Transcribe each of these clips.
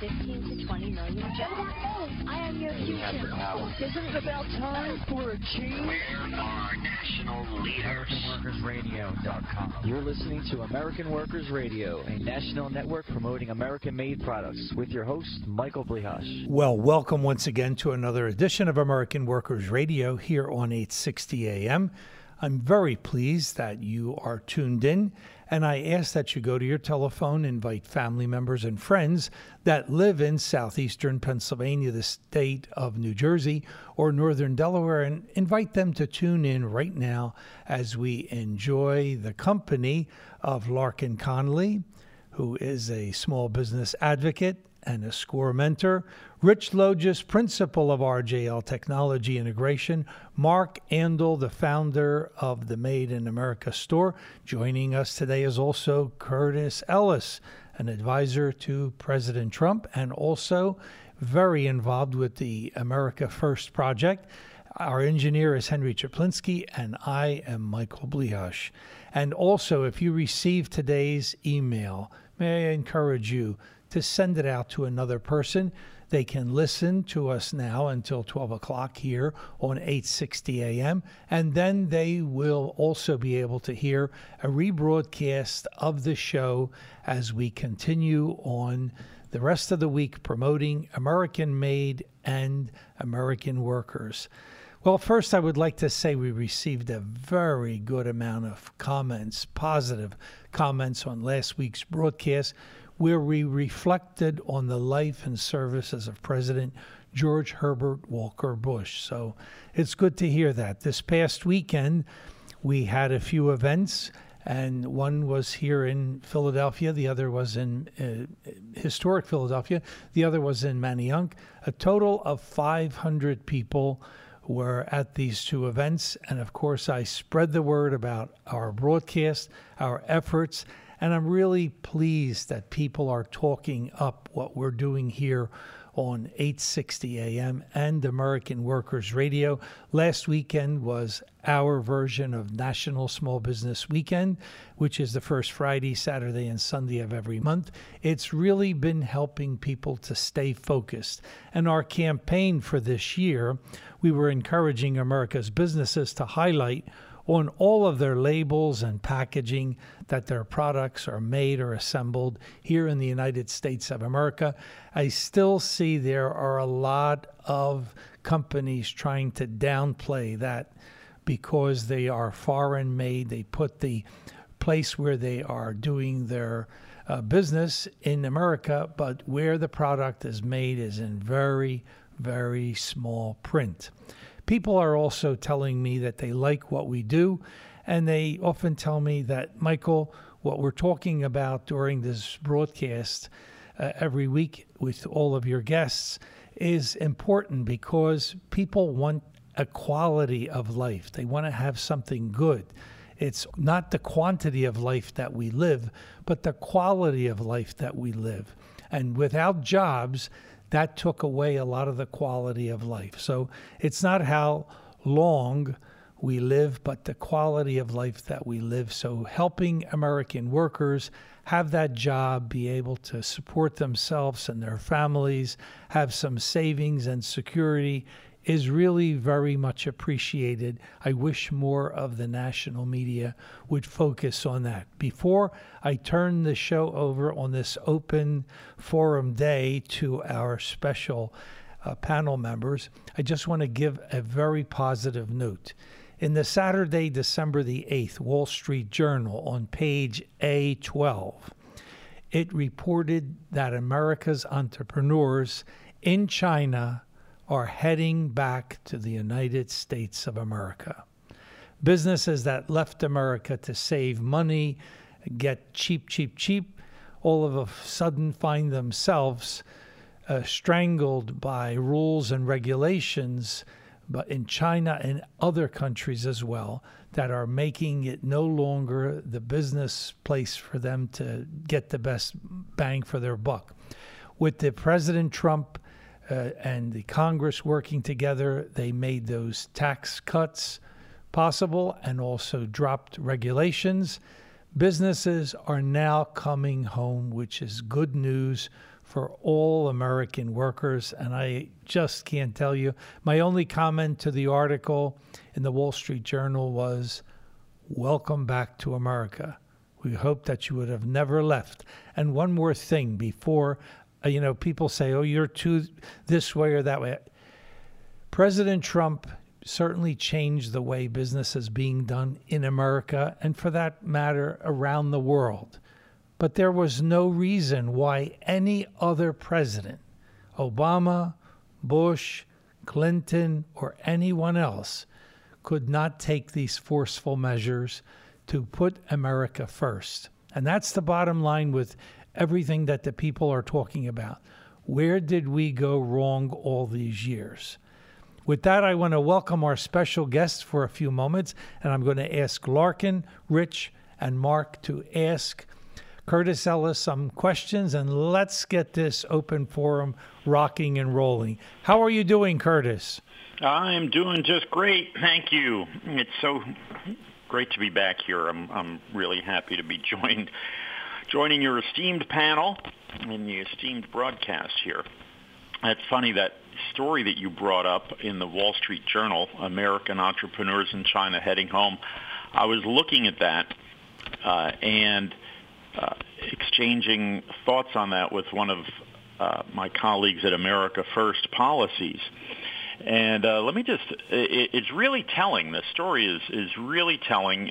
15 to 20 million jobs. I am your future. Isn't it about time for a change? Where are national leaders? AmericanWorkersRadio.com. You're listening to American Workers Radio, a national network promoting American-made products, with your host, Michael Blihash. Well, welcome once again to another edition of American Workers Radio here on 860 AM. I'm very pleased that you are tuned in, and I ask that you go to your telephone, invite family members and friends that live in southeastern Pennsylvania, the state of New Jersey, or northern Delaware, and invite them to tune in right now as we enjoy the company of Larkin Connolly, who is a small business advocate and a SCORE mentor, Rich Logis, principal of RJL Technology Integration, Mark Andel, the founder of the Made in America store. Joining us today is also Curtis Ellis, an advisor to President Trump and also very involved with the America First project. Our engineer is Henry Chaplinsky, and I am Michael Blihash. And also, if you receive today's email, may I encourage you to send it out to another person. They can listen to us now until 12 o'clock here on 860 AM, and then they will also be able to hear a rebroadcast of the show as we continue on the rest of the week promoting American-made and American workers. Well, first I would like to say we received a very good amount of comments, positive comments on last week's broadcast, where we reflected on the life and services of President George Herbert Walker Bush. So it's good to hear that. This past weekend, we had a few events, and one was here in Philadelphia. The other was in historic Philadelphia. The other was in Manayunk. A total of 500 people were at these two events. And of course, I spread the word about our broadcast, our efforts, and I'm really pleased that people are talking up what we're doing here on 860 AM and American Workers Radio. Last weekend was our version of National Small Business Weekend, which is the first Friday, Saturday, and Sunday of every month. It's really been helping people to stay focused. And our campaign for this year, we were encouraging America's businesses to highlight on all of their labels and packaging that their products are made or assembled here in the United States of America. I still see there are a lot of companies trying to downplay that because they are foreign made. They put the place where they are doing their business in America, but where the product is made is in very, very small print. People are also telling me that they like what we do, and they often tell me that, Michael, what we're talking about during this broadcast every week with all of your guests is important because people want a quality of life. They want to have something good. It's not the quantity of life that we live, but the quality of life that we live. And without jobs, that took away a lot of the quality of life. So it's not how long we live, but the quality of life that we live. So helping American workers have that job, be able to support themselves and their families, have some savings and security is really very much appreciated. I wish more of the national media would focus on that. Before I turn the show over on this open forum day to our special panel members, I just want to give a very positive note. In the Saturday, December the 8th, Wall Street Journal on page A12, it reported that America's entrepreneurs in China are heading back to the United States of America. Businesses that left America to save money, get cheap, all of a sudden find themselves strangled by rules and regulations, but in China and other countries as well, that are making it no longer the business place for them to get the best bang for their buck. With the President Trump and the Congress working together, they made those tax cuts possible and also dropped regulations. Businesses are now coming home, which is good news for all American workers. And I just can't tell you. My only comment to the article in the Wall Street Journal was, welcome back to America. We hope that you would have never left. And one more thing before, people say, oh, you're too this way or that way. President Trump certainly changed the way business is being done in America and, for that matter, around the world. But there was no reason why any other president, Obama, Bush, Clinton, or anyone else, could not take these forceful measures to put America first. And that's the bottom line with everything that the people are talking about. Where did we go wrong all these years? With that, I want to welcome our special guests for a few moments, and I'm going to ask Larkin, Rich, and Mark to ask Curtis Ellis some questions, and let's get this open forum rocking and rolling. How are you doing, Curtis? I'm doing just great, thank you. It's so great to be back here. I'm really happy to be joining your esteemed panel in the esteemed broadcast here. It's funny, that story that you brought up in the Wall Street Journal, American entrepreneurs in China heading home. I was looking at that and exchanging thoughts on that with one of my colleagues at America First Policies. And let me just, it's really telling. This story is really telling.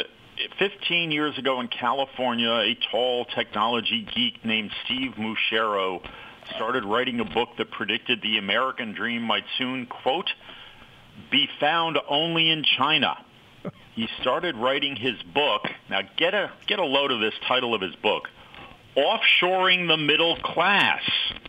15 years ago in California, a tall technology geek named Steve Muschero started writing a book that predicted the American dream might soon, quote, be found only in China. He started writing his book. Now get a load of this title of his book, Offshoring the Middle Class.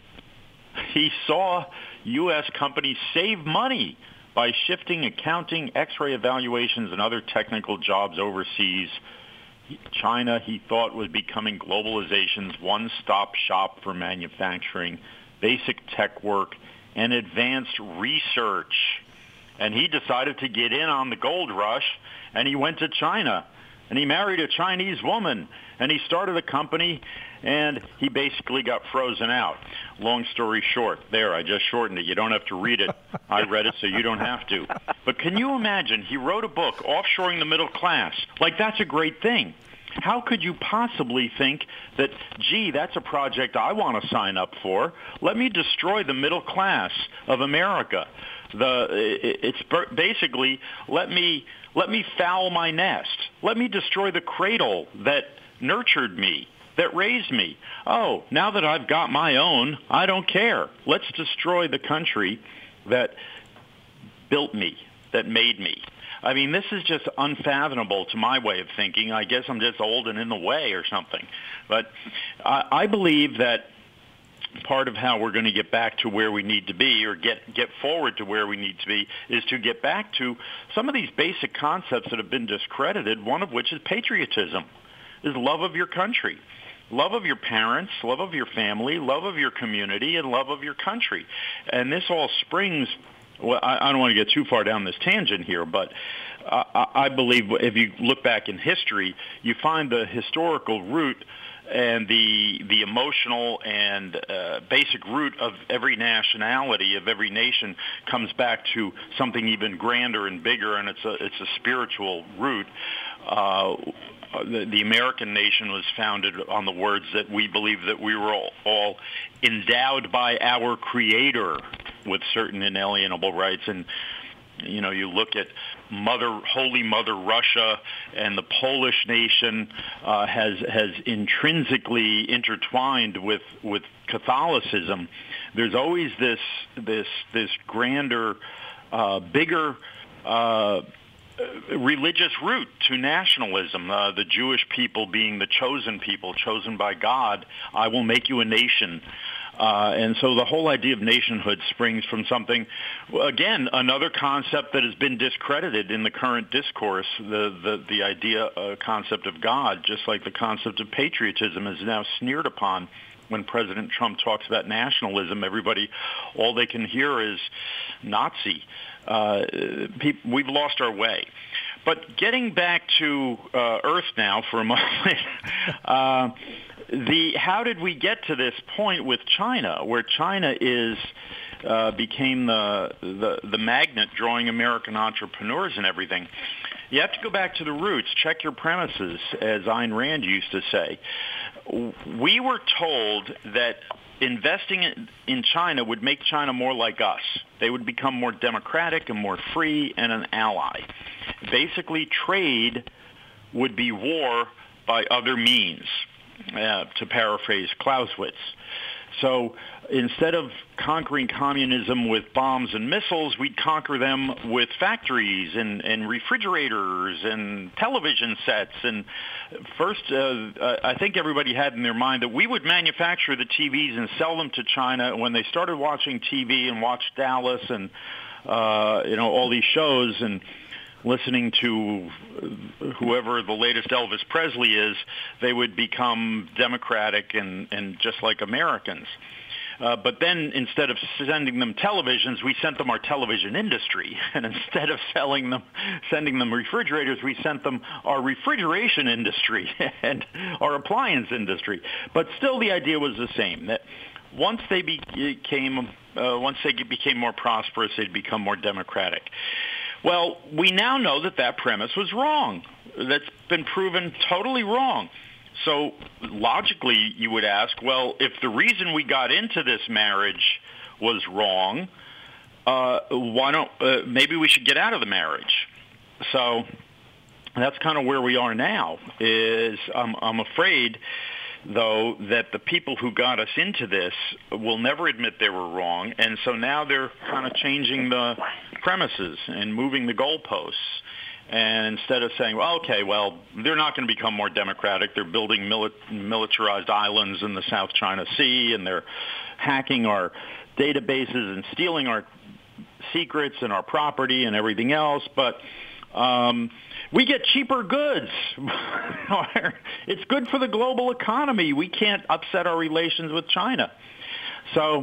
He saw U.S. companies save money by shifting accounting, X-ray evaluations, and other technical jobs overseas. China, he thought, was becoming globalization's one-stop shop for manufacturing, basic tech work, and advanced research. And he decided to get in on the gold rush, and he went to China, and he married a Chinese woman, and he started a company, and he basically got frozen out. Long story short, there, I just shortened it. You don't have to read it. I read it, so you don't have to. But can you imagine, he wrote a book, Offshoring the Middle Class. Like, that's a great thing. How could you possibly think that, gee, that's a project I want to sign up for? Let me destroy the middle class of America. It's basically, let me foul my nest. Let me destroy the cradle that nurtured me, that raised me. Oh, now that I've got my own, I don't care. Let's destroy the country that built me, that made me. I mean, this is just unfathomable to my way of thinking. I guess I'm just old and in the way or something. But I believe that part of how we're going to get back to where we need to be, or get forward to where we need to be, is to get back to some of these basic concepts that have been discredited, one of which is patriotism, is love of your country. Love of your parents, love of your family, love of your community, and love of your country. And this all springs, well, I don't want to get too far down this tangent here, but I believe if you look back in history, you find the historical root and the emotional and basic root of every nationality, of every nation, comes back to something even grander and bigger, and it's a spiritual root. The American nation was founded on the words that we believe that we were all endowed by our Creator with certain inalienable rights. And you know, you look at Holy Mother Russia, and the Polish nation has intrinsically intertwined with Catholicism. There's always this grander, bigger religious root to nationalism. The Jewish people being the chosen people, chosen by God. I will make you a nation. And so the whole idea of nationhood springs from something, again, another concept that has been discredited in the current discourse, the idea, concept of God, just like the concept of patriotism is now sneered upon. When President Trump talks about nationalism, everybody, all they can hear is Nazi. We've lost our way. But getting back to Earth now for a moment, how did we get to this point with China, where China became the magnet drawing American entrepreneurs and everything? You have to go back to the roots. Check your premises, as Ayn Rand used to say. We were told that investing in China would make China more like us. They would become more democratic and more free and an ally. Basically, trade would be war by other means, to paraphrase Clausewitz. So instead of conquering communism with bombs and missiles, we'd conquer them with factories and refrigerators and television sets. And first, I think everybody had in their mind that we would manufacture the TVs and sell them to China. When they started watching TV and watched Dallas and all these shows and listening to whoever the latest Elvis Presley is, they would become democratic and just like Americans. But then instead of sending them televisions, we sent them our television industry. And instead of sending them refrigerators, we sent them our refrigeration industry and our appliance industry. But still the idea was the same, that once they became more prosperous, they'd become more democratic. Well, we now know that premise was wrong. That's been proven totally wrong. So logically, you would ask, well, if the reason we got into this marriage was wrong, maybe we should get out of the marriage? So that's kind of where we are now. I'm afraid, though, that the people who got us into this will never admit they were wrong, and so now they're kind of changing the premises and moving the goalposts. And instead of saying, they're not going to become more democratic, they're building militarized islands in the South China Sea, and they're hacking our databases and stealing our secrets and our property and everything else, but we get cheaper goods. It's good for the global economy. We can't upset our relations with China. So,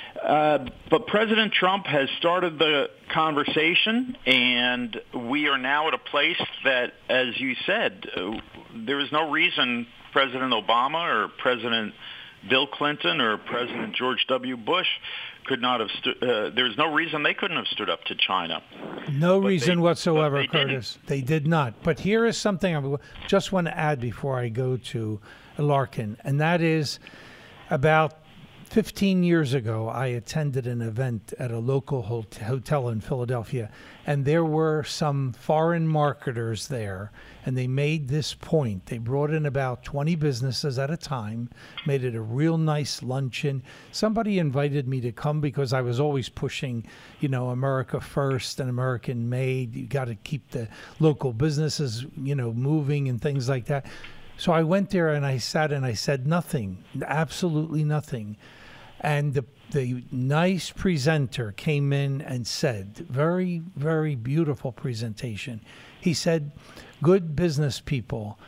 but President Trump has started the conversation, and we are now at a place that, as you said, there is no reason President Obama or President Bill Clinton or President George W. Bush could not have there's no reason they couldn't have stood up to China. No reason whatsoever, Curtis. They did not. But here is something I just want to add before I go to Larkin, and that is about 15 years ago, I attended an event at a local hotel in Philadelphia, and there were some foreign marketers there, and they made this point. They brought in about 20 businesses at a time, made it a real nice luncheon. Somebody invited me to come because I was always pushing, America first and American made. You got to keep the local businesses, moving and things like that. So I went there and I sat and I said nothing, absolutely nothing. And the nice presenter came in and said, very, very beautiful presentation. He said, good business people,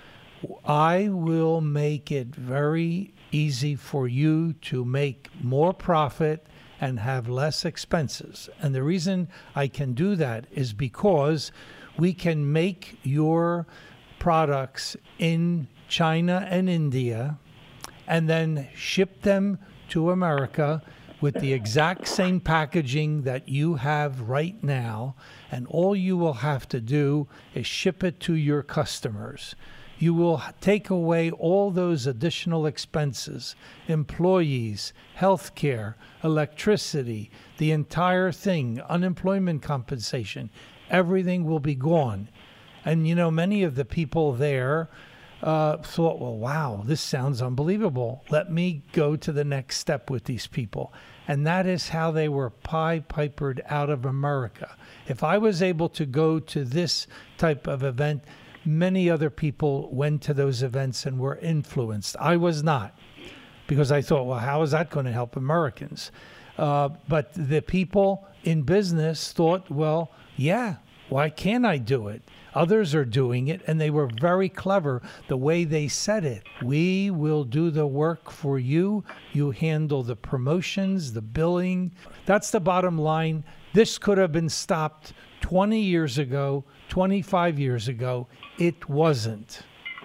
I will make it very easy for you to make more profit and have less expenses. And the reason I can do that is because we can make your products in China and India and then ship them to America with the exact same packaging that you have right now, and all you will have to do is ship it to your customers. You will take away all those additional expenses, employees, health care, electricity, the entire thing, unemployment compensation, everything will be gone. And, many of the people there thought, well, wow, this sounds unbelievable. Let me go to the next step with these people. And that is how they were pipered out of America. If I was able to go to this type of event, many other people went to those events and were influenced. I was not, because I thought, well, how is that going to help Americans? But the people in business thought, well, yeah, why can't I do it? Others are doing it, and they were very clever the way they said it. We will do the work for you. You handle the promotions, the billing. That's the bottom line. This could have been stopped 20 years ago, 25 years ago. It wasn't.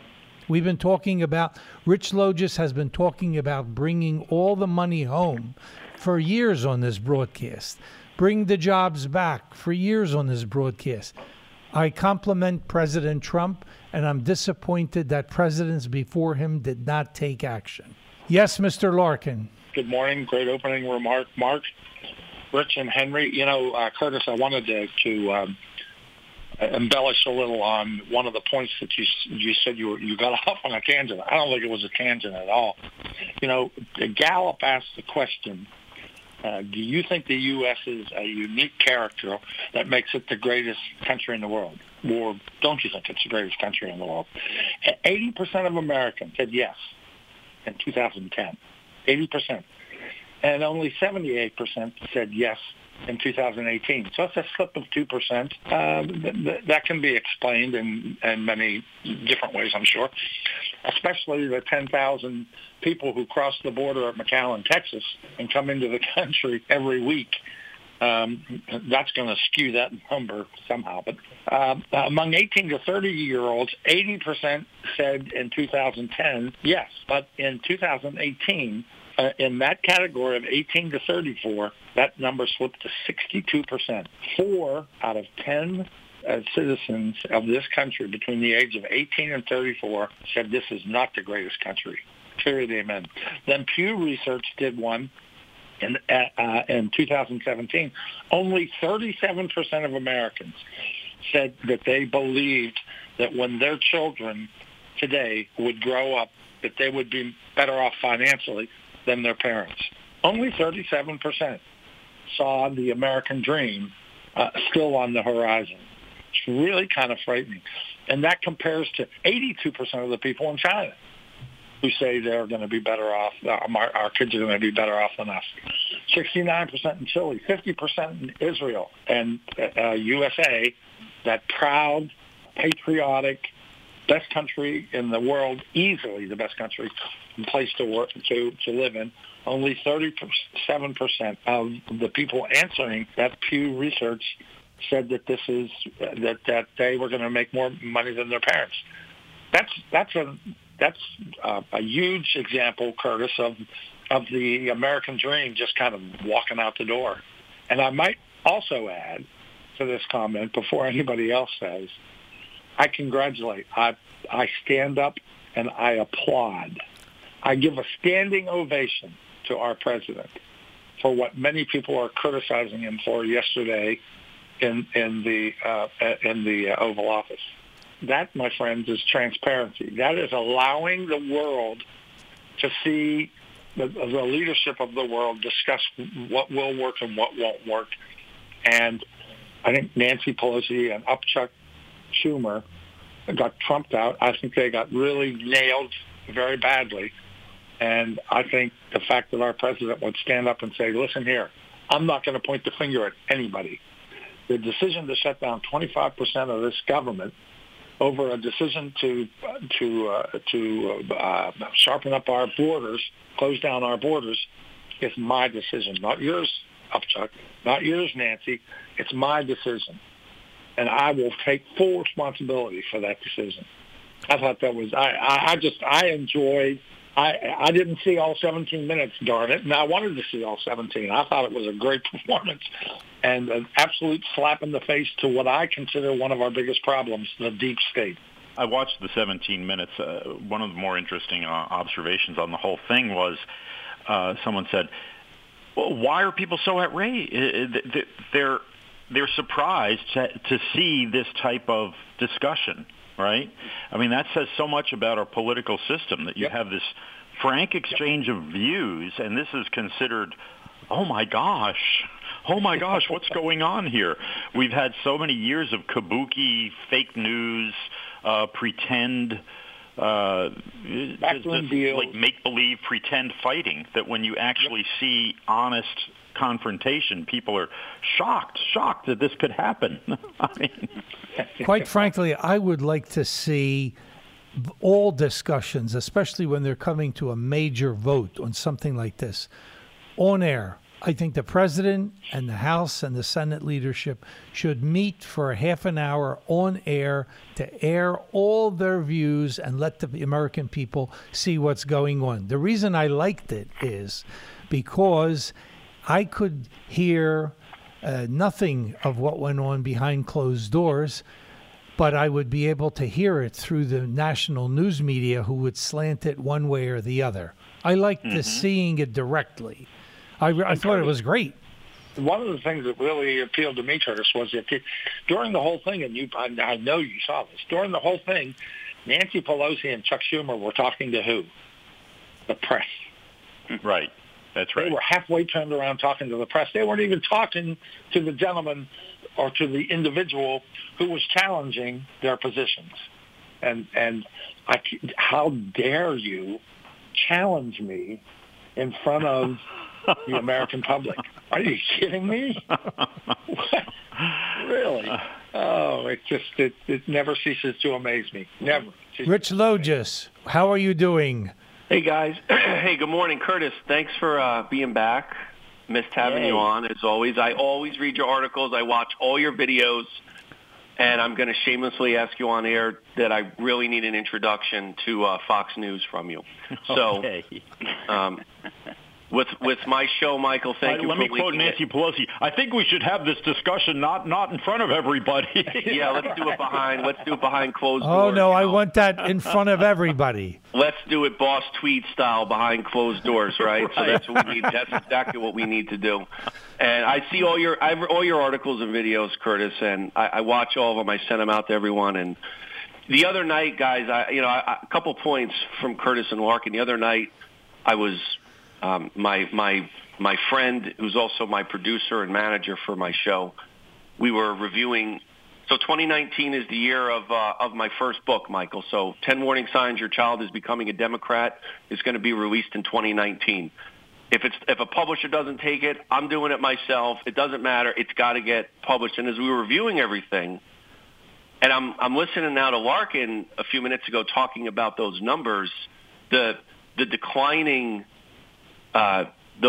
We've been talking about, Rich Logis has been talking about bringing all the money home for years on this broadcast. Bring the jobs back for years on this broadcast. I compliment President Trump, and I'm disappointed that presidents before him did not take action. Yes, Mr. Larkin. Good morning. Great opening remark, Mark, Rich, and Henry. Curtis, I wanted to embellish a little on one of the points that you said you got off on a tangent. I don't think it was a tangent at all. Gallup asked the question, do you think the U.S. is a unique character that makes it the greatest country in the world? Or don't you think it's the greatest country in the world? 80% of Americans said yes in 2010. 80%. And only 78% said yes in 2018. So it's a slip of 2%. That can be explained in many different ways, I'm sure, especially the 10,000 people who cross the border at McAllen, Texas, and come into the country every week. That's going to skew that number somehow. But among 18 to 30-year-olds, 80% said in 2010 yes. But in 2018, in that category of 18 to 34, that number slipped to 62%. 4 out of 10 citizens of this country between the age of 18 and 34 said this is not the greatest country. Period. Amen. Then Pew Research did one in 2017. Only 37% of Americans said that they believed that when their children today would grow up, that they would be better off financially than their parents. Only 37% saw the American dream still on the horizon. It's really kind of frightening. And that compares to 82% of the people in China who say they're going to be better off, our kids are going to be better off than us. 69% in Chile, 50% in Israel, and USA, that proud, patriotic, best country in the world, easily the best country and place to work to live in. Only 37% of the people answering that Pew Research said that this is that they were going to make more money than their parents. That's a huge example, Curtis, of the American dream just kind of walking out the door. And I might also add to this comment before anybody else says, I congratulate. I stand up and I applaud. I give a standing ovation to our president for what many people are criticizing him for yesterday in the Oval Office. That, my friends, is transparency. That is allowing the world to see the leadership of the world discuss what will work and what won't work. And I think Nancy Pelosi and Chuck Schumer got trumped out. I think they got really nailed very badly. And I think the fact that our president would stand up and say, listen here, I'm not going to point the finger at anybody. The decision to shut down 25% of this government over a decision to sharpen up our borders, close down our borders, is my decision, not yours, Upchuck, not yours, Nancy. It's my decision. And I will take full responsibility for that decision. I thought that was, I enjoyed, I didn't see all 17 minutes, darn it, and I wanted to see all 17. I thought it was a great performance and an absolute slap in the face to what I consider one of our biggest problems, the deep state. I watched the 17 minutes. One of the more interesting observations on the whole thing was someone said, well, why are people so outraged? They're surprised to see this type of discussion, right? I mean, that says so much about our political system, that you have this frank exchange of views, and this is considered, oh my gosh, what's going on here? We've had so many years of kabuki, fake news, pretend, like make-believe, pretend fighting, that when you actually see honest confrontation, people are shocked that this could happen. I mean, quite frankly, I would like to see all discussions, especially when they're coming to a major vote on something like this, on air. I think the president and the House and the Senate leadership should meet for a half an hour on air to air all their views and let the American people see what's going on. The reason I liked it is because I could hear nothing of what went on behind closed doors, but I would be able to hear it through the national news media who would slant it one way or the other. I liked seeing it directly. I thought it was great. One of the things that really appealed to me, Curtis, was that during the whole thing, and I know you saw this, during the whole thing, Nancy Pelosi and Chuck Schumer were talking to who? The press. Right. That's right. They were halfway turned around talking to the press. They weren't even talking to the gentleman or to the individual who was challenging their positions. And how dare you challenge me in front of the American public? Are you kidding me? What? Really? Oh, it never ceases to amaze me. Never. Rich Logis, how are you doing? Hey, guys. Hey, good morning, Curtis. Thanks for being back. Missed having you on, as always. I always read your articles. I watch all your videos. And I'm going to shamelessly ask you on air that I really need an introduction to Fox News from you. So, Okay. With my show, Michael, thank you for Let me quote Nancy Pelosi. I think we should have this discussion not in front of everybody. Yeah, let's do it behind closed doors. Oh, no, I want that in front of everybody. Let's do it boss tweed style behind closed doors, right? So that's what we need. That's exactly what we need to do. And I see all your articles and videos, Curtis, and I watch all of them. I send them out to everyone. And the other night, guys, a couple points from Curtis and Larkin. The other night, I was my friend, who's also my producer and manager for my show. We were reviewing. So 2019 is the year of my first book, Michael. So 10 Warning Signs Your Child is Becoming a Democrat is going to be released in 2019. If a publisher doesn't take it, I'm doing it myself. It doesn't matter. It's got to get published. And as we were reviewing everything, and I'm listening now to Larkin a few minutes ago talking about those numbers, the declining how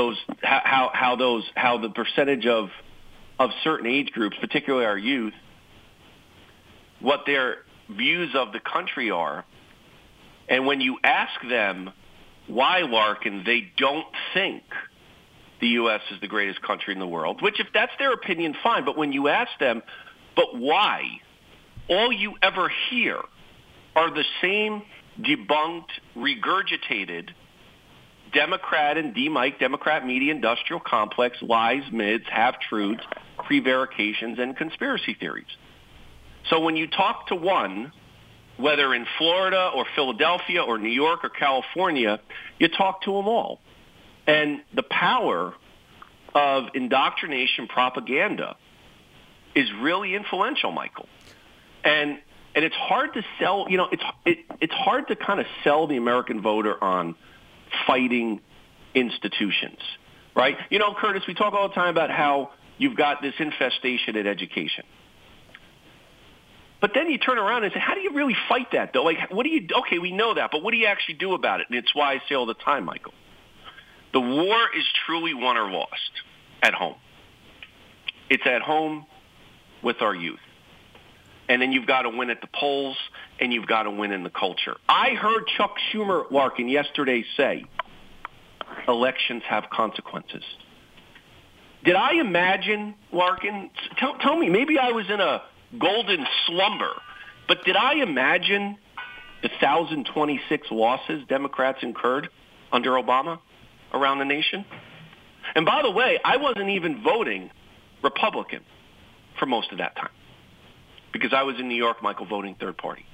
the percentage of certain age groups, particularly our youth, what their views of the country are. And when you ask them why, Larkin, they don't think the U.S. is the greatest country in the world, which if that's their opinion, fine. But when you ask them, but why, all you ever hear are the same debunked, regurgitated Democrat and D-Mike, Democrat media industrial complex, lies, myths, half-truths, prevarications, and conspiracy theories. So when you talk to one, whether in Florida or Philadelphia or New York or California, you talk to them all. And the power of indoctrination propaganda is really influential, Michael. And it's hard to sell, it's hard to kind of sell the American voter on fighting institutions, right? Curtis, we talk all the time about how you've got this infestation in education. But then you turn around and say, how do you really fight that, though? Like, okay, we know that, but what do you actually do about it? And it's why I say all the time, Michael, the war is truly won or lost at home. It's at home with our youth. And then you've got to win at the polls, and you've got to win in the culture. I heard Chuck Schumer, Larkin, yesterday say, elections have consequences. Did I imagine, Larkin, tell me, maybe I was in a golden slumber, but did I imagine the 1,026 losses Democrats incurred under Obama around the nation? And by the way, I wasn't even voting Republican for most of that time because I was in New York, Michael, voting third party.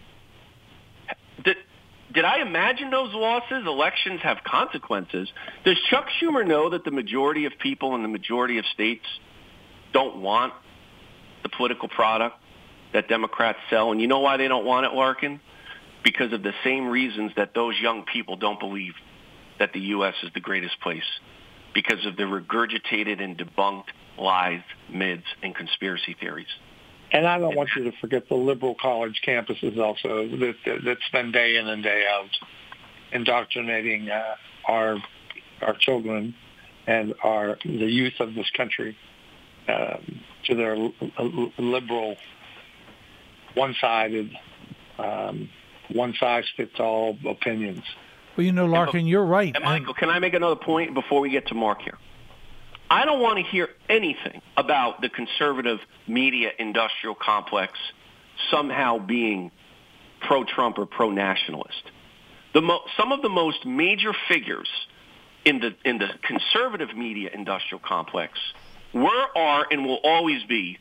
Did I imagine those losses? Elections have consequences. Does Chuck Schumer know that the majority of people in the majority of states don't want the political product that Democrats sell? And you know why they don't want it, Larkin? Because of the same reasons that those young people don't believe that the U.S. is the greatest place, because of the regurgitated and debunked lies, myths, and conspiracy theories. And I don't want you to forget the liberal college campuses also that spend day in and day out indoctrinating our children and the youth of this country to their liberal, one-sided, one-size-fits-all opinions. Well, Larkin, you're right. And Michael, can I make another point before we get to Mark here? I don't want to hear anything about the conservative media industrial complex somehow being pro-Trump or pro-nationalist. Some of the most major figures in the conservative media industrial complex were, are, and will always be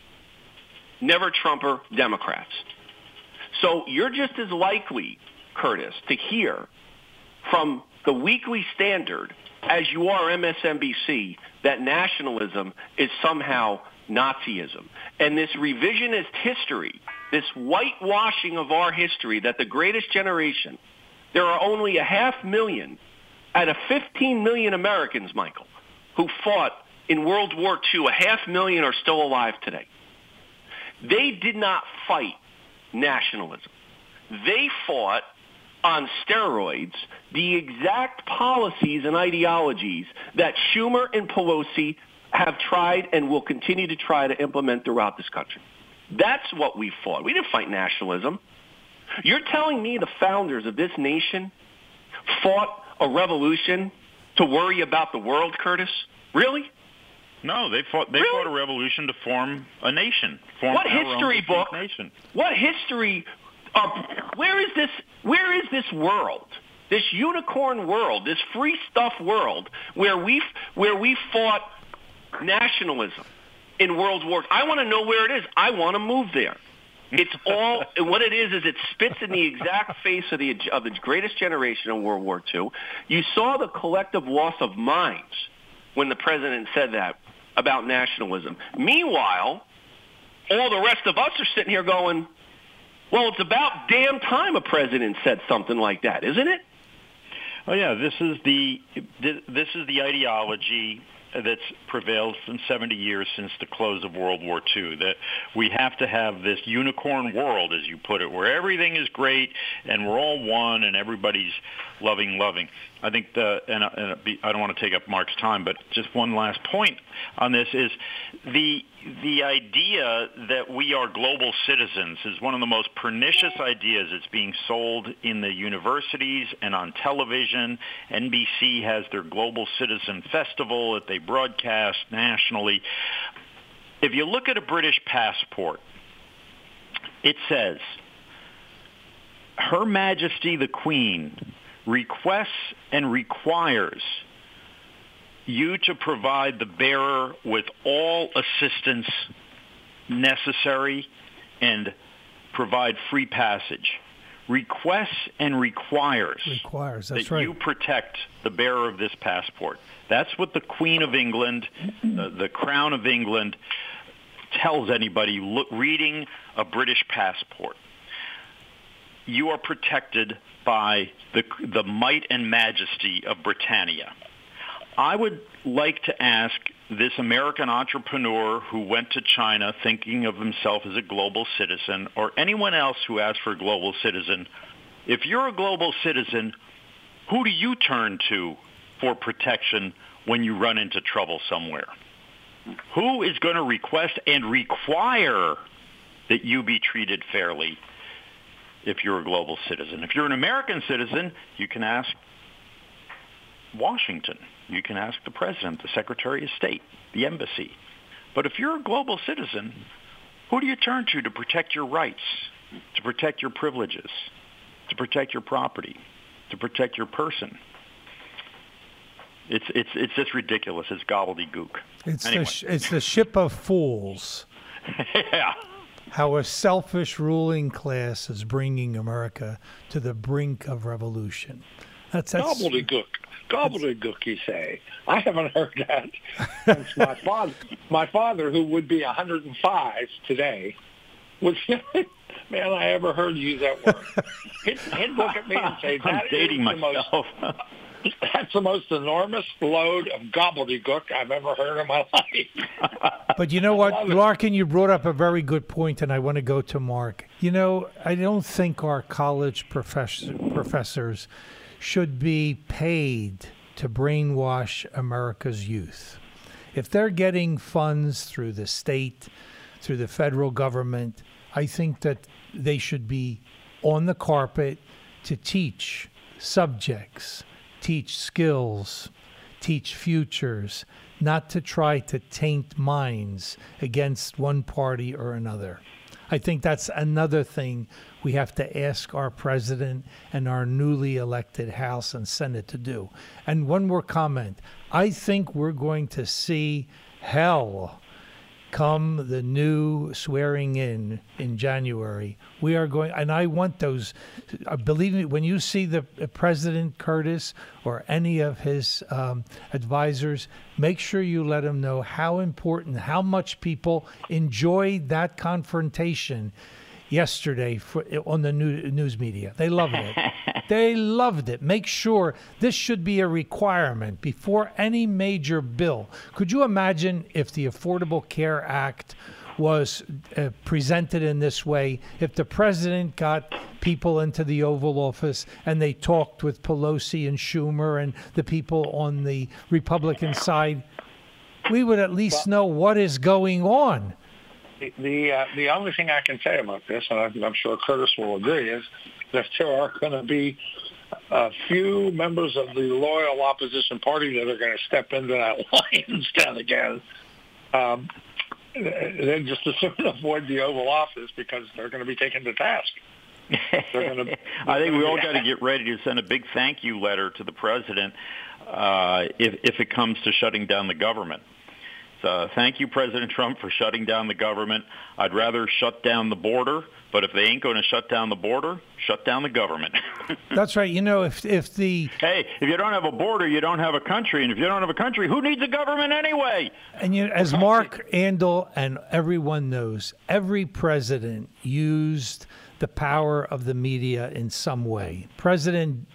never Trumper Democrats. So you're just as likely, Curtis, to hear from the Weekly Standard as you are MSNBC that nationalism is somehow Nazism. And this revisionist history, this whitewashing of our history, that the greatest generation, there are only 500,000 out of 15 million Americans, Michael, who fought in World War II. 500,000 are still alive today. They did not fight nationalism. They fought on steroids the exact policies and ideologies that Schumer and Pelosi have tried and will continue to try to implement throughout this country. That's what we fought. We didn't fight nationalism. You're telling me the founders of this nation fought a revolution to worry about the world, Curtis? Really? No, they fought a revolution to form a nation. What history book? Nation. What history? Where is this world? This unicorn world, this free stuff world, where we fought nationalism in World War. I want to know where it is. I want to move there. It's all what it is it spits in the exact face of the greatest generation in World War II. You saw the collective loss of minds when the president said that about nationalism. Meanwhile, all the rest of us are sitting here going, well, it's about damn time a president said something like that, isn't it? Oh yeah, this is the ideology that's prevailed for 70 years since the close of World War II, that we have to have this unicorn world, as you put it, where everything is great and we're all one and everybody's loving. I think I don't want to take up Mark's time, but just one last point on this is the idea that we are global citizens is one of the most pernicious ideas. It's being sold in the universities and on television. NBC has their Global Citizen Festival that they broadcast nationally. If you look at a British passport, it says, Her Majesty the Queen requests and requires you to provide the bearer with all assistance necessary and provide free passage. Requests and requires that's that right. you protect the bearer of this passport. That's what the Queen of England, the Crown of England, tells anybody reading a British passport. You are protected by the might and majesty of Britannia. I would like to ask this American entrepreneur who went to China thinking of himself as a global citizen, or anyone else who asks for a global citizen, if you're a global citizen, who do you turn to for protection when you run into trouble somewhere? Who is going to request and require that you be treated fairly if you're a global citizen? If you're an American citizen, you can ask Washington. You can ask the president, the Secretary of State, the embassy. But if you're a global citizen, who do you turn to protect your rights, to protect your privileges, to protect your property, to protect your person? It's just ridiculous. It's gobbledygook. It's the ship of fools. Yeah. How a selfish ruling class is bringing America to the brink of revolution. That's gobbledygook. Gobbledygook, you say. I haven't heard that since my father. My father, who would be 105 today, would say, man, I ever heard you use that word. He'd look at me and say, I'm dating myself. That's the most enormous load of gobbledygook I've ever heard in my life. But you know what, Larkin, you brought up a very good point, and I want to go to Mark. I don't think our college professors should be paid to brainwash America's youth. If they're getting funds through the state, through the federal government, I think that they should be on the carpet to teach subjects, teach skills, teach futures, not to try to taint minds against one party or another. I think that's another thing we have to ask our president and our newly elected House and Senate to do. And one more comment. I think we're going to see hell come the new swearing in January. We are going, and I want those, believe me, when you see the President Curtis or any of his advisors, make sure you let them know how important, how much people enjoyed that confrontation yesterday on the news media. They loved it. They loved it. Make sure this should be a requirement before any major bill. Could you imagine if the Affordable Care Act was presented in this way, if the president got people into the Oval Office and they talked with Pelosi and Schumer and the people on the Republican side, we would at least know what is going on. The only thing I can say about this, and I'm sure Curtis will agree, is that there are going to be a few members of the loyal opposition party that are going to step into that lion's den again. Then just as soon avoid the Oval Office because they're going to be taken to task. I think we all got to get ready to send a big thank you letter to the president if it comes to shutting down the government. Thank you, President Trump, for shutting down the government. I'd rather shut down the border, but if they ain't going to shut down the border, shut down the government. That's right. You know, if you don't have a border, you don't have a country, and if you don't have a country, who needs a government anyway? And as Mark Andel and everyone knows, every president used the power of the media in some way. President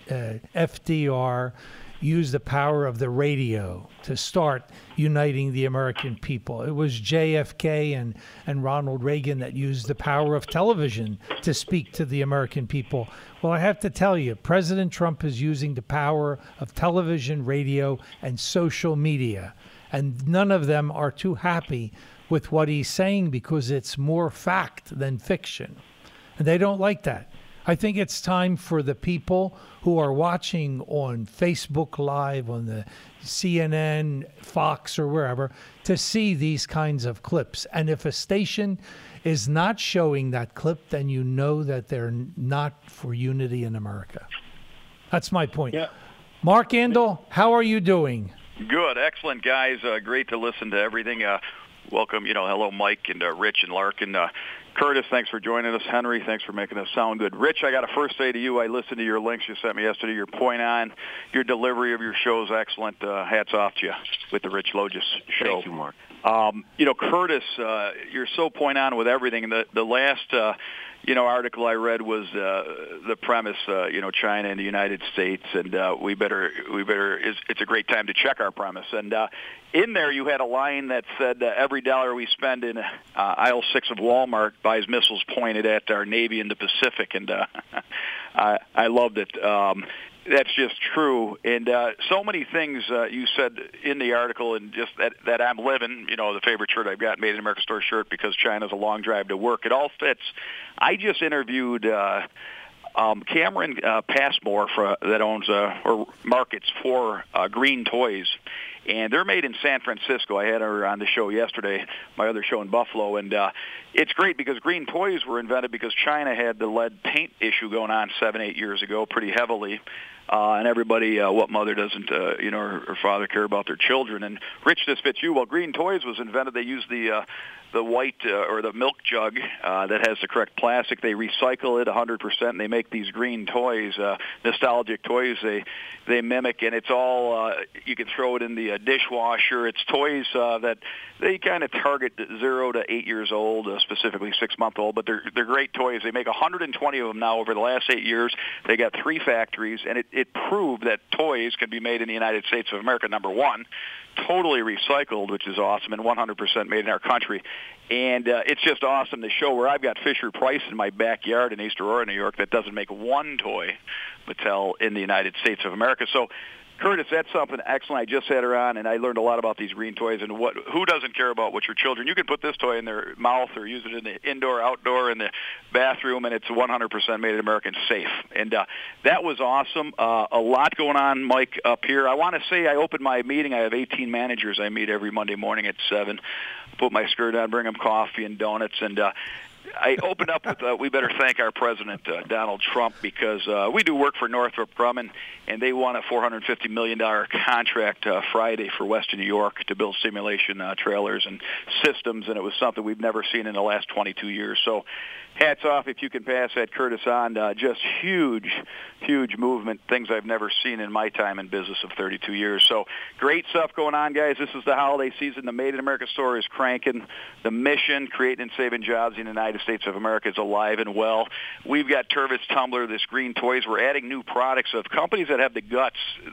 FDR used the power of the radio to start uniting the American people. It was JFK and Ronald Reagan that used the power of television to speak to the American people. Well, I have to tell you, President Trump is using the power of television, radio, and social media. And none of them are too happy with what he's saying because it's more fact than fiction. And they don't like that. I think it's time for the people who are watching on Facebook Live, on the CNN, Fox, or wherever, to see these kinds of clips. And if a station is not showing that clip, then you know that they're not for unity in America. That's my point. Yeah. Mark Andel, how are you doing? Good. Excellent, guys. Great to listen to everything. Welcome. Hello, Mike and Rich and Larkin. Curtis, thanks for joining us. Henry, thanks for making us sound good. Rich, I got to first say to you, I listened to your links you sent me yesterday. Your point on, your delivery of your show is excellent. Hats off to you with the Rich Logis show. Thank you, Mark. Curtis, you're so point on with everything. The last article I read was the premise, China and the United States, and we better. It's a great time to check our premise. And in there, you had a line that said every dollar we spend in aisle 6 of Walmart buys missiles pointed at our Navy in the Pacific, and I loved it. That's just true. And so many things you said in the article, and just that I'm living, the favorite shirt I've got, Made in America Store shirt, because China's a long drive to work. It all fits. I just interviewed Cameron Passmore that owns or markets for Green Toys. And they're made in San Francisco. I had her on the show yesterday, my other show in Buffalo. And it's great because Green Toys were invented because China had the lead paint issue going on 7-8 years ago pretty heavily. And everybody, what mother doesn't, or father care about their children. And Rich, this fits you. Well, Green Toys was invented. They used the white or the milk jug that has the correct plastic. They recycle it 100%. And they make these green toys, nostalgic toys. They mimic, and it's all you can throw it in the dishwasher. It's toys that they kind of target 0 to 8 years old, specifically 6-month-old. But they're great toys. They make 120 of them now over the last 8 years. They got 3 factories, and it proved that toys can be made in the United States of America. Number one, totally recycled, which is awesome, and 100% made in our country. And it's just awesome to show where I've got Fisher-Price in my backyard in East Aurora, New York, that doesn't make one toy, Mattel, in the United States of America. So Curtis, that's something excellent. I just had her on, and I learned a lot about these green toys and who doesn't care about what your children. You can put this toy in their mouth or use it in the indoor, outdoor, in the bathroom, and it's 100% made in America, safe. And that was awesome. A lot going on, Mike, up here. I want to say I opened my meeting. I have 18 managers I meet every Monday morning at 7. Put my skirt on, bring them coffee and donuts, and I opened up with, we better thank our president, Donald Trump, because we do work for Northrop Grumman, and they won a $450 million contract Friday for Western New York to build simulation trailers and systems, and it was something we've never seen in the last 22 years. So hats off if you can pass that, Curtis, on. Just huge movement, things I've never seen in my time in business of 32 years. So great stuff going on, guys. This is the holiday season. The Made in America store is cranking. The mission, creating and saving jobs in the United States of America, is alive and well. We've got Tervis Tumbler, this green toys. We're adding new products of companies that have the guts,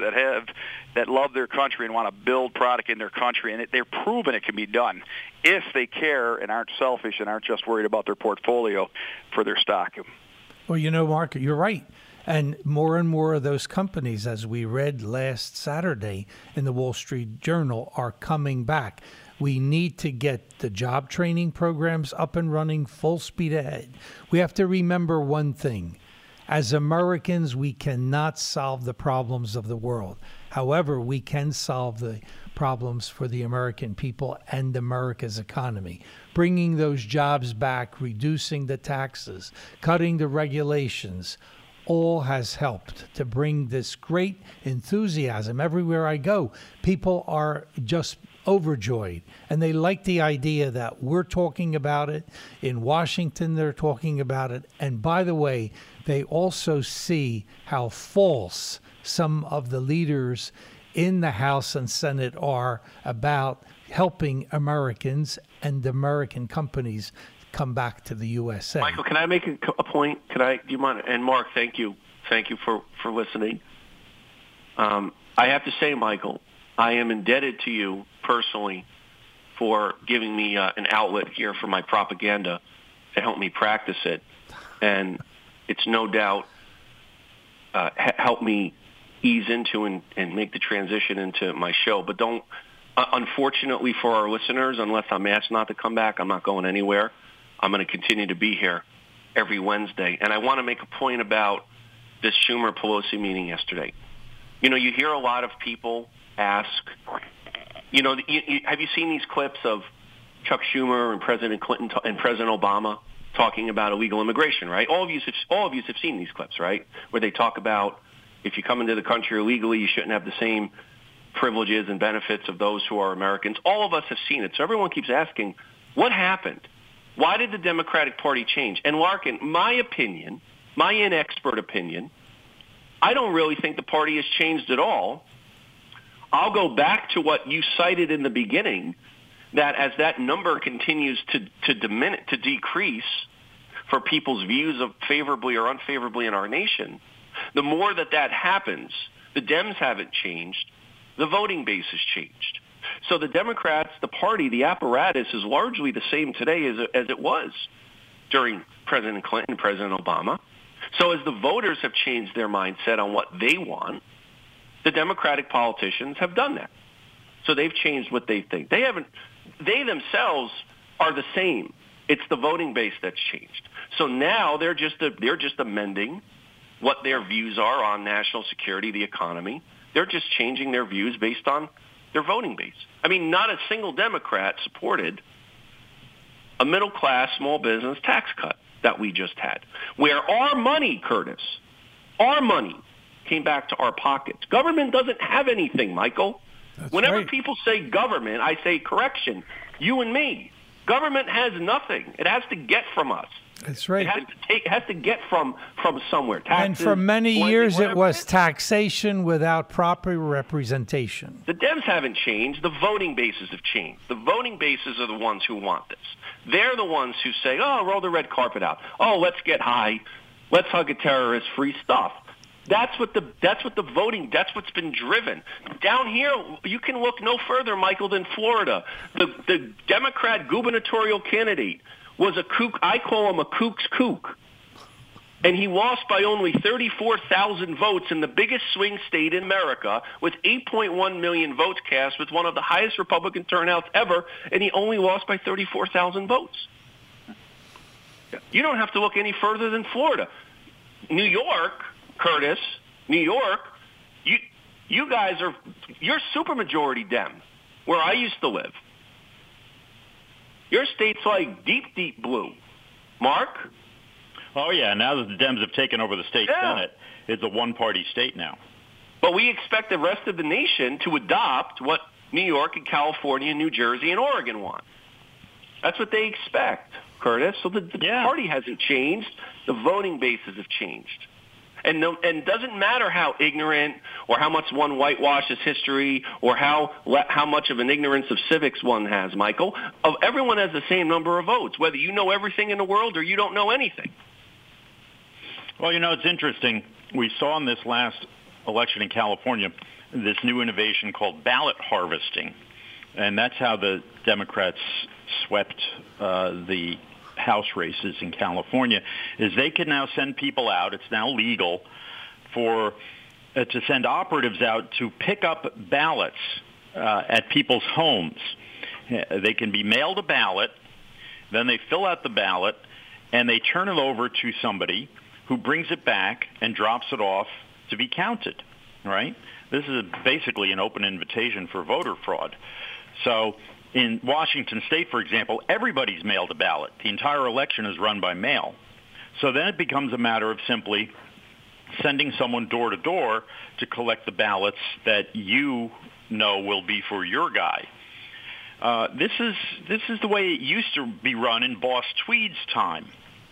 that love their country and want to build product in their country, and they're proven it can be done if they care and aren't selfish and aren't just worried about their portfolio for their stock. Well, you know, Mark, you're right. And more of those companies, as we read last Saturday in the Wall Street Journal, are coming back. We need to get the job training programs up and running full speed ahead. We have to remember one thing. As Americans, we cannot solve the problems of the world. However, we can solve the problems for the American people and America's economy. Bringing those jobs back, reducing the taxes, cutting the regulations, all has helped to bring this great enthusiasm. Everywhere I go, people are just overjoyed, and they like the idea that we're talking about it. In Washington, they're talking about it. And by the way, they also see how false some of the leaders in the House and Senate are about helping Americans and American companies come back to the USA. Michael, can I make a point? Do you mind? And Mark, thank you for listening. I have to say, Michael, I am indebted to you personally for giving me an outlet here for my propaganda to help me practice it, and it's no doubt helped me ease into and make the transition into my show. But don't, unfortunately for our listeners, unless I'm asked not to come back, I'm not going anywhere. I'm going to continue to be here every Wednesday. And I want to make a point about this Schumer-Pelosi meeting yesterday. You know, you hear a lot of people ask, you know, have you seen these clips of Chuck Schumer and President Clinton and President Obama talking about illegal immigration, right? All of you have seen these clips, right? Where they talk about if you come into the country illegally, you shouldn't have the same privileges and benefits of those who are Americans. All of us have seen it. So everyone keeps asking, what happened? Why did the Democratic Party change? And Larkin, my opinion, my inexpert opinion, I don't really think the party has changed at all. I'll go back to what you cited in the beginning, that as that number continues to decrease for people's views of favorably or unfavorably in our nation, the more that happens, the Dems haven't changed, the voting base has changed. So the Democrats, the party, the apparatus is largely the same today as it was during President Clinton and President Obama. So as the voters have changed their mindset on what they want, the Democratic politicians have done that. So they've changed what they think. They themselves are the same. It's the voting base that's changed. So now they're just amending what their views are on national security, the economy. They're just changing their views based on their voting base. I mean, not a single Democrat supported a middle-class small business tax cut that we just had, where our money, Curtis, our money came back to our pockets. Government doesn't have anything, Michael. That's Whenever right. people say government, I say correction, you and me. Government has nothing. It has to get from us. That's right. It has to get from somewhere. Taxes, and for many lending, years, it whatever. was taxation without proper representation. The Dems haven't changed. The voting bases have changed. The voting bases are the ones who want this. They're the ones who say, oh, roll the red carpet out. Oh, let's get high. Let's hug a terrorist. Free stuff. That's what's been driven. Down here, you can look no further, Michael, than Florida. The Democrat gubernatorial candidate was a kook. I call him a kook's kook. And he lost by only 34,000 votes in the biggest swing state in America with 8.1 million votes cast with one of the highest Republican turnouts ever, and he only lost by 34,000 votes. You don't have to look any further than Florida. New York, Curtis, New York, you guys you're supermajority Dem, where I used to live. Your state's like deep, deep blue. Mark? Oh, yeah. Now that the Dems have taken over the state Senate, it's a one-party state now. But we expect the rest of the nation to adopt what New York and California, New Jersey, and Oregon want. That's what they expect, Curtis. So the party hasn't changed. The voting bases have changed. And doesn't matter how ignorant or how much one whitewashes history or how much of an ignorance of civics one has, Michael. Everyone has the same number of votes, whether you know everything in the world or you don't know anything. Well, it's interesting. We saw in this last election in California this new innovation called ballot harvesting. And that's how the Democrats swept the House races in California, is they can now send people out. It's now legal to send operatives out to pick up ballots at people's homes. They can be mailed a ballot, then they fill out the ballot, and they turn it over to somebody who brings it back and drops it off to be counted, right? This is basically an open invitation for voter fraud. So in Washington State, for example, everybody's mailed a ballot. The entire election is run by mail. So then it becomes a matter of simply sending someone door to door to collect the ballots that you know will be for your guy. This is the way it used to be run in Boss Tweed's time.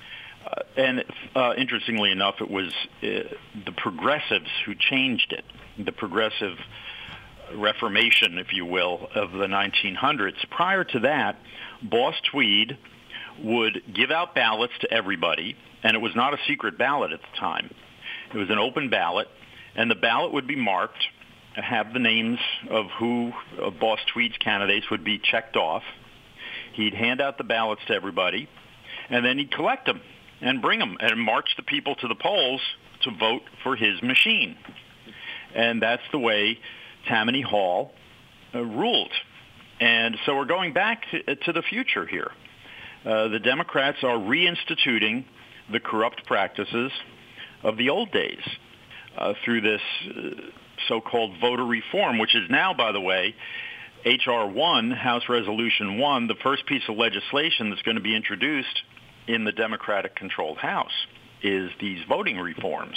And interestingly enough, it was the progressives who changed it, the progressive Reformation, if you will, of the 1900s. Prior to that, Boss Tweed would give out ballots to everybody, and it was not a secret ballot at the time. It was an open ballot, and the ballot would be marked, have the names of Boss Tweed's candidates would be checked off. He'd hand out the ballots to everybody, and then he'd collect them and bring them and march the people to the polls to vote for his machine. And that's the way Tammany Hall ruled. And so we're going back to the future here. The Democrats are reinstituting the corrupt practices of the old days through this so-called voter reform, which is now, by the way, H.R. 1, House Resolution 1, the first piece of legislation that's going to be introduced in the Democratic-controlled House is these voting reforms.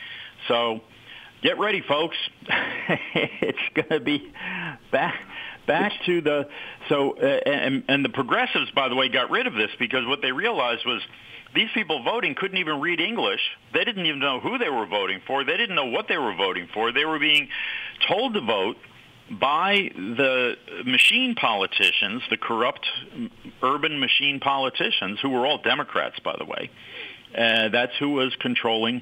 So get ready, folks. It's going to be back to the and the progressives, by the way, got rid of this because what they realized was these people voting couldn't even read English. They didn't even know who they were voting for. They didn't know what they were voting for. They were being told to vote by the machine politicians, the corrupt urban machine politicians, who were all Democrats, by the way. That's who was controlling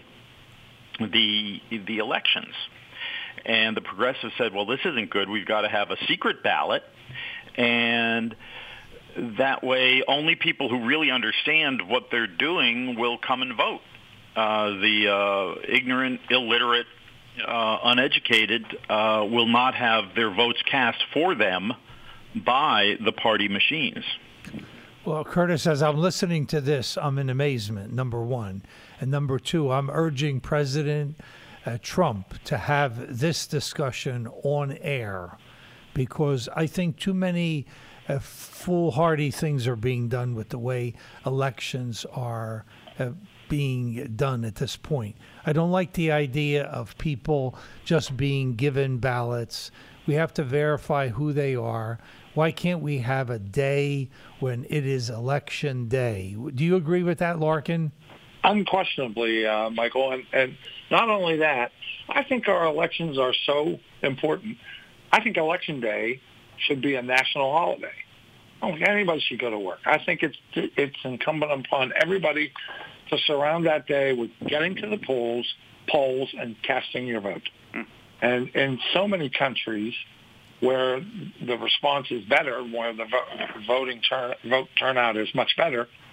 the elections. And the progressives said, well, this isn't good. We've got to have a secret ballot. And that way only people who really understand what they're doing will come and vote. The ignorant, illiterate, uneducated will not have their votes cast for them by the party machines. Well, Curtis, as I'm listening to this, I'm in amazement, number one. And number two, I'm urging President Trump to have this discussion on air because I think too many foolhardy things are being done with the way elections are being done at this point. I don't like the idea of people just being given ballots. We have to verify who they are. Why can't we have a day when it is election day? Do you agree with that, Larkin? Unquestionably, Michael. And not only that, I think our elections are so important. I think Election Day should be a national holiday. I don't think anybody should go to work. I think it's incumbent upon everybody to surround that day with getting to the polls and casting your vote. And in so many countries where the response is better, where the vote turnout is much better,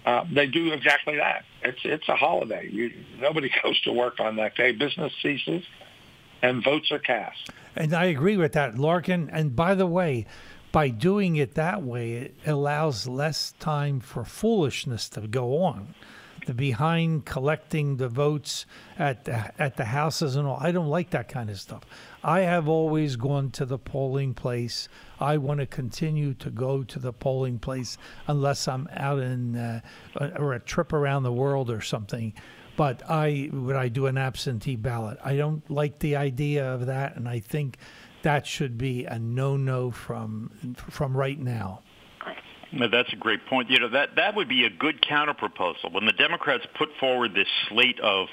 they do exactly that. It's a holiday. Nobody goes to work on that day. Business ceases, and votes are cast. And I agree with that, Larkin. And by the way, by doing it that way, it allows less time for foolishness to go on. The behind collecting the votes at the houses and all. I don't like that kind of stuff. I have always gone to the polling place. I want to continue to go to the polling place unless I'm out in or a trip around the world or something. But when I do an absentee ballot, I don't like the idea of that, and I think that should be a no-no from right now. No, that's a great point. You know, that would be a good counterproposal. When the Democrats put forward this slate of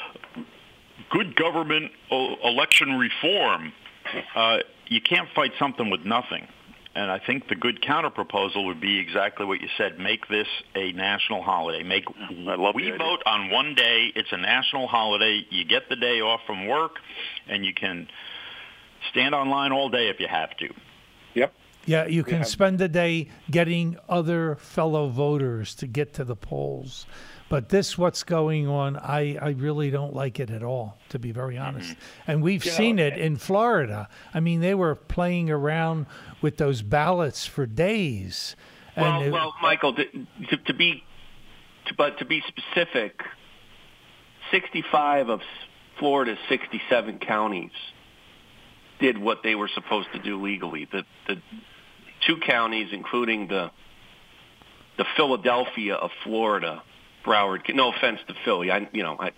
good government election reform, you can't fight something with nothing. And I think the good counterproposal would be exactly what you said. Make this a national holiday. We vote on one day. It's a national holiday. You get the day off from work, and you can stand online all day if you have to. Yep. Yeah, you can spend the day getting other fellow voters to get to the polls. But what's going on, I really don't like it at all, to be very honest. And we've seen it in Florida. I mean, they were playing around with those ballots for days. Well, Michael, to be specific, 65 of Florida's 67 counties did what they were supposed to do legally. The two counties, including the Philadelphia of Florida, Broward. No offense to Philly, I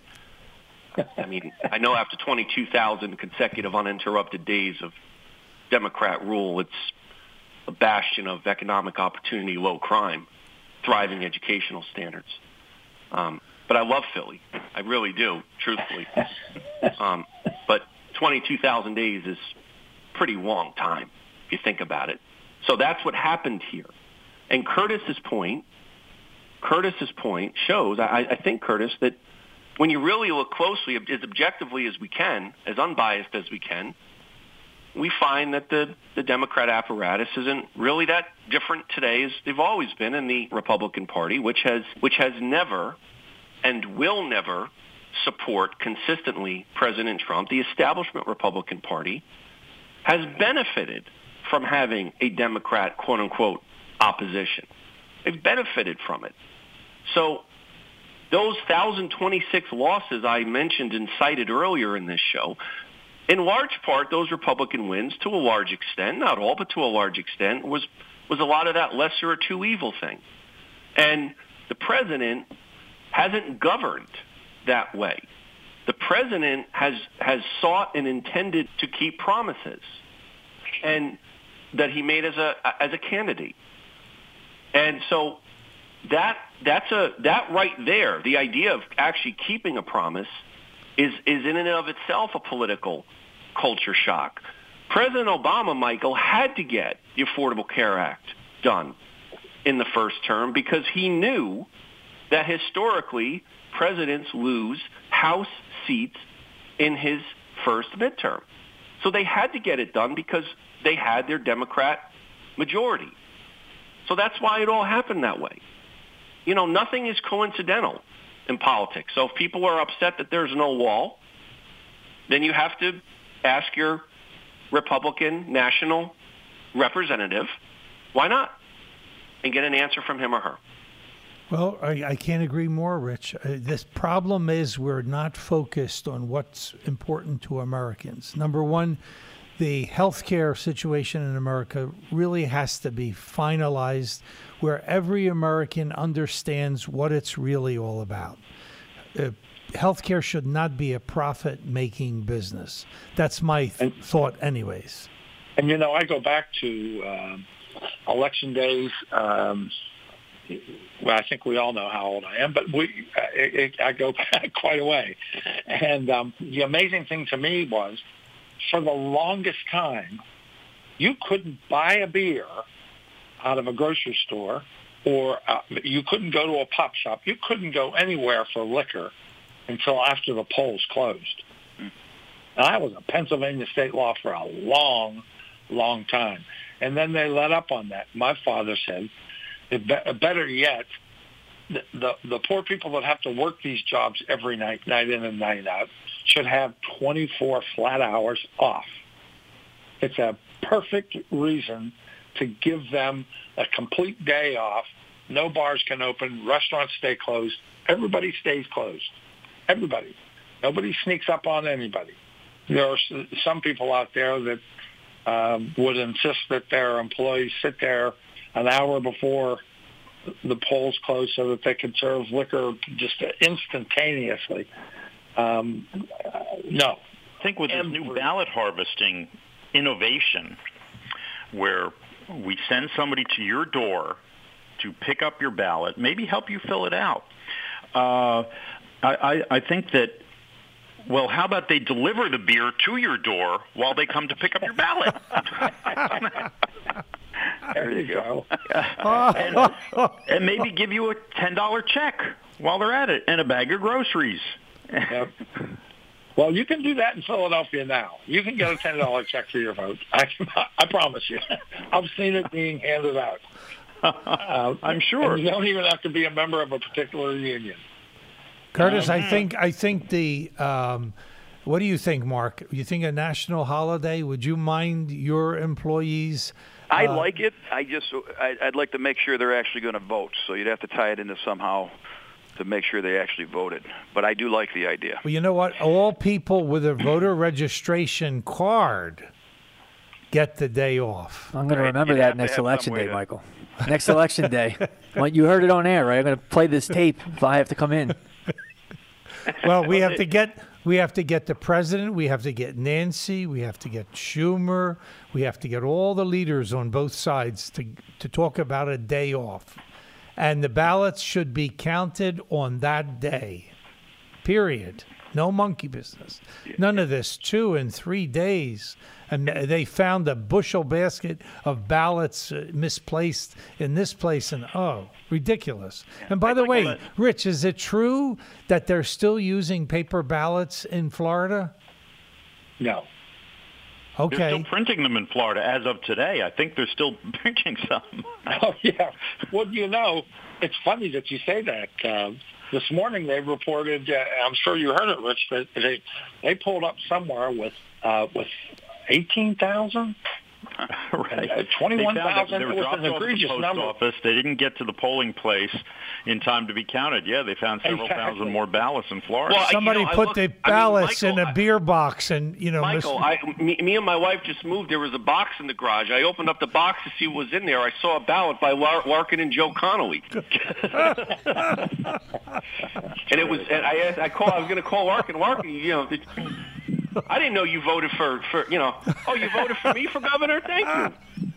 mean, I know after 22,000 consecutive uninterrupted days of Democrat rule, it's a bastion of economic opportunity, low crime, thriving educational standards. But I love Philly, I really do, truthfully. But 22,000 days is a pretty long time if you think about it. So that's what happened here. And Curtis's point shows, I think, Curtis, that when you really look closely, as objectively as we can, as unbiased as we can, we find that the Democrat apparatus isn't really that different today as they've always been in the Republican Party, which has never and will never support consistently President Trump. The establishment Republican Party has benefited from having a Democrat, quote-unquote, opposition. They've benefited from it. So those 1,026 losses I mentioned and cited earlier in this show, in large part, those Republican wins, to a large extent, not all, but to a large extent, was a lot of that lesser of two evil thing. And the president hasn't governed that way. The president has sought and intended to keep promises and that he made as a candidate. And so that right there, the idea of actually keeping a promise is in and of itself a political culture shock. President Obama, Michael, had to get the Affordable Care Act done in the first term because he knew that historically presidents lose House seats in his first midterm. So they had to get it done because they had their Democrat majority. So that's why it all happened that way. You know, nothing is coincidental in politics. So if people are upset that there's no wall, then you have to ask your Republican national representative, why not? And get an answer from him or her. Well, I can't agree more, Rich. This problem is we're not focused on what's important to Americans. Number one, the healthcare situation in America really has to be finalized where every American understands what it's really all about. Healthcare should not be a profit-making business. That's my thought anyways. And, you know, I go back to election days. Well, I think we all know how old I am, but I go back quite a way. And the amazing thing to me was, for the longest time, you couldn't buy a beer out of a grocery store, or you couldn't go to a pop shop. You couldn't go anywhere for liquor until after the polls closed. Now, that was a Pennsylvania state law for a long, long time. And then they let up on that. My father said, better yet, the poor people that have to work these jobs every night, night in and night out, should have 24 flat hours off. It's a perfect reason to give them a complete day off. No bars can open. Restaurants stay closed. Everybody stays closed. Everybody. Nobody sneaks up on anybody. There are some people out there that would insist that their employees sit there an hour before the polls close so that they can serve liquor just instantaneously. No. I think with this new ballot harvesting innovation, where we send somebody to your door to pick up your ballot, maybe help you fill it out. I think that, well, how about they deliver the beer to your door while they come to pick up your ballot? There you go. And maybe give you a $10 check while they're at it and a bag of groceries. Yep. Well, you can do that in Philadelphia now. You can get a $10 check for your vote. I promise you. I've seen it being handed out. I'm sure. And you don't even have to be a member of a particular union. Curtis, I think the what do you think, Mark? You think a national holiday? Would you mind your employees? I like it. I'd like to make sure they're actually going to vote. So you'd have to tie it into somehow to make sure they actually voted. But I do like the idea. Well, you know what? All people with a voter registration card get the day off. I'm going to remember that next election day, Michael. Next election day. Well, you heard it on air, right? I'm going to play this tape if I have to come in. Well, we have to get the president, we have to get Nancy, we have to get Schumer, we have to get all the leaders on both sides to talk about a day off. And the ballots should be counted on that day. Period. No monkey business. None of this 2 and 3 days. And they found a bushel basket of ballots misplaced in this place. And, ridiculous. And by the way, Rich, is it true that they're still using paper ballots in Florida? No. Okay. They're still printing them in Florida as of today. I think they're still printing some. Oh, yeah. Well, it's funny that you say that. This morning they reported, I'm sure you heard it, Rich, but they pulled up somewhere with 18,000? Right. 21,000 They were was dropped an off at the egregious post number. office. They didn't get to the polling place in time to be counted. Yeah, they found several thousand more ballots in Florida. Well, somebody put the ballots in a beer box and, Michael, me and my wife just moved. There was a box in the garage. I opened up the box to see what was in there. I saw a ballot by Larkin and Joe Connolly. And it was. And I was going to call Larkin. Larkin, I didn't know you voted for. Oh, you voted for me for governor? Thank you.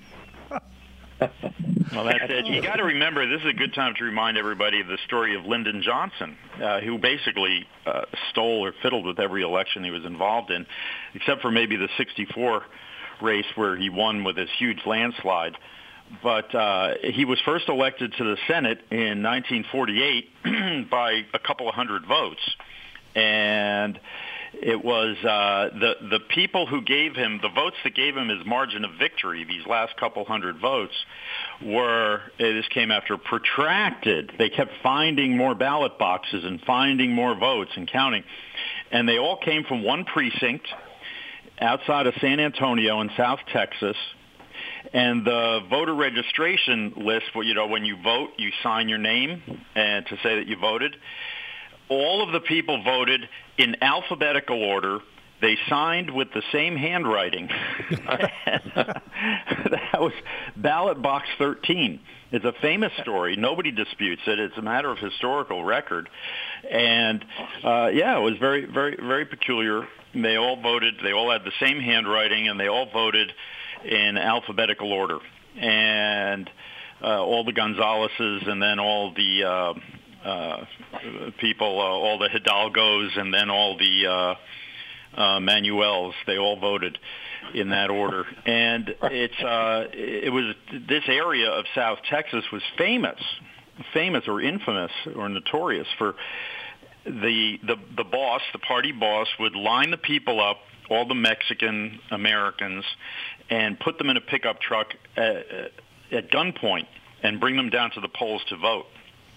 Well, that's it. You got to remember, this is a good time to remind everybody of the story of Lyndon Johnson, who basically stole or fiddled with every election he was involved in, except for maybe the 64 race where he won with this huge landslide. But he was first elected to the Senate in 1948 by a couple of hundred votes. And it was the people who gave him, the votes that gave him his margin of victory, these last couple hundred votes, this came after protracted. They kept finding more ballot boxes and finding more votes and counting. And they all came from one precinct outside of San Antonio in South Texas. And the voter registration list, when you vote, you sign your name and to say that you voted. All of the people voted in alphabetical order. They signed with the same handwriting. That was ballot box 13. It's a famous story. Nobody disputes it. It's a matter of historical record. And, it was very, very, very peculiar. They all voted. They all had the same handwriting, and they all voted in alphabetical order. And all the Gonzaleses and then all the people, all the Hidalgos, and then all the Manuels. They all voted in that order, and it was this area of South Texas was famous or infamous or notorious for the boss, the party boss, would line the people up, all the Mexican Americans, and put them in a pickup truck at gunpoint and bring them down to the polls to vote.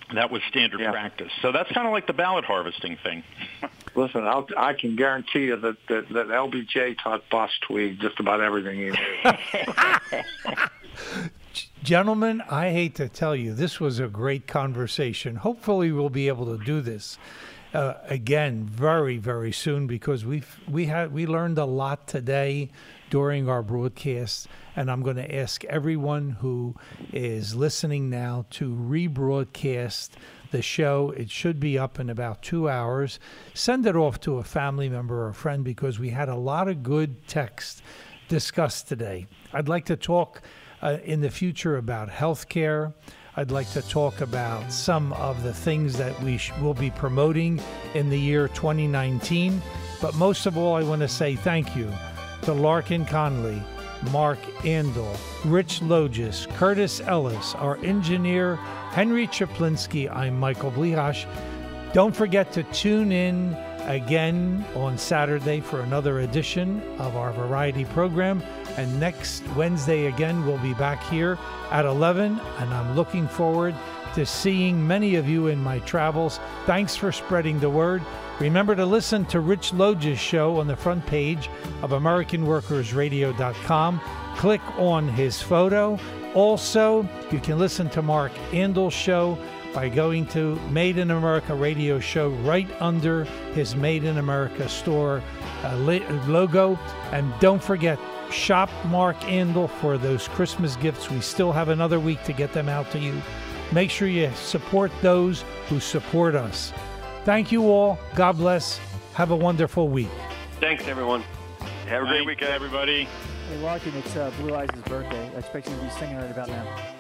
That was standard practice. So that's kind of like the ballot harvesting thing. Listen, I can guarantee you that LBJ taught Boss Tweed just about everything he knew. Gentlemen, I hate to tell you, this was a great conversation. Hopefully we'll be able to do this again very, very soon, because we learned a lot today during our broadcast, and I'm going to ask everyone who is listening now to rebroadcast the show. It should be up in about 2 hours. Send it off to a family member or a friend, because we had a lot of good text discussed today. I'd like to talk in the future about health care. I'd like to talk about some of the things that we will be promoting in the year 2019. But most of all, I want to say thank you to Larkin Conley, Mark Andel, Rich Logis, Curtis Ellis, our engineer, Henry Chaplinsky. I'm Michael Blihash. Don't forget to tune in again on Saturday for another edition of our variety program. And next Wednesday again, we'll be back here at 11. And I'm looking forward to seeing many of you in my travels. Thanks for spreading the word. Remember to listen to Rich Logis' show on the front page of AmericanWorkersRadio.com. Click on his photo. Also, you can listen to Mark Andel's show by going to Made in America Radio Show right under his Made in America store logo. And don't forget, shop Mark Andel for those Christmas gifts. We still have another week to get them out to you. Make sure you support those who support us. Thank you all. God bless. Have a wonderful week. Thanks, everyone. Have a great weekend, everybody. Hey, Larkin, it's Blue Eyes' birthday. I expect you to be singing right about now.